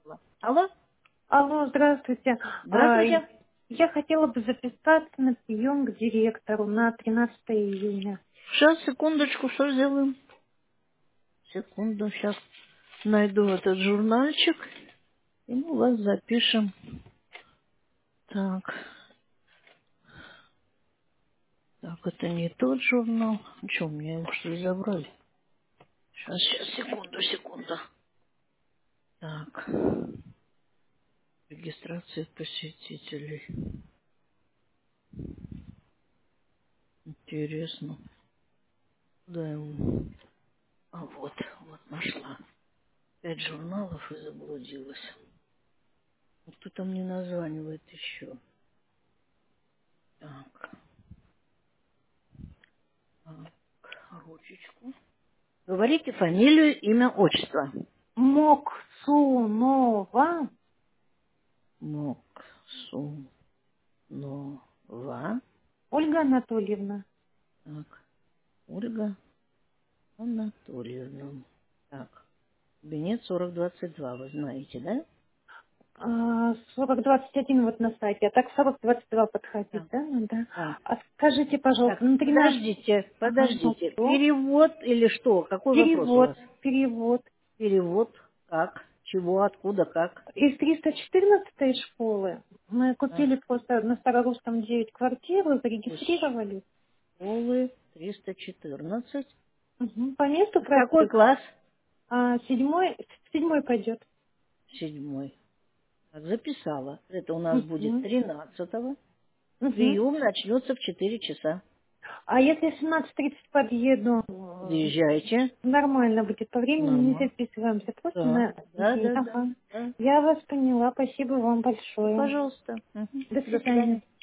Алло? Алло, здравствуйте. Здравствуйте. Я хотела бы записаться на прием к директору на 13 июня. Сейчас, секундочку, что сделаем? Секунду, сейчас найду этот журнальчик, и мы вас запишем. Так, так, это не тот журнал. Что, у меня его что ли забрали? Сейчас, секунду. Так, регистрация посетителей. Интересно. Куда его? А вот нашла. 5 журналов и заблудилась. Вот кто-то мне названивает еще. Так, ручечку. Говорите фамилию, имя, отчество. Моксунова Моксунова. Ольга Анатольевна. Так, Ольга Анатольевна. Так, кабинет 4022, вы знаете, да? 4021 вот на сайте, а так 4022 подходит, Так, да? Да. да. А скажите, пожалуйста, Так, на 13... подождите. Ага, ну что? Перевод или что? Какой вопрос у Перевод, вас? перевод. Перевод, как, чего, откуда, как? Из 314 школы мы Так, купили просто на Старорусском 9 квартиру, из зарегистрировали. школы 314. Мгм. По месту Какой прописки. класс? Седьмой пойдет. 7. Так, записала. Это у нас будет Мгм. 13-го. Мгм. Прием начнется в 4 часа. А если в 17:30 подъеду, Подъезжайте. нормально будет по времени, не Нормально. записываемся, просто Да, на день. да. Ага. Да. Я вас поняла, спасибо вам Ну, большое. пожалуйста. Мгм. До До свидания. свидания.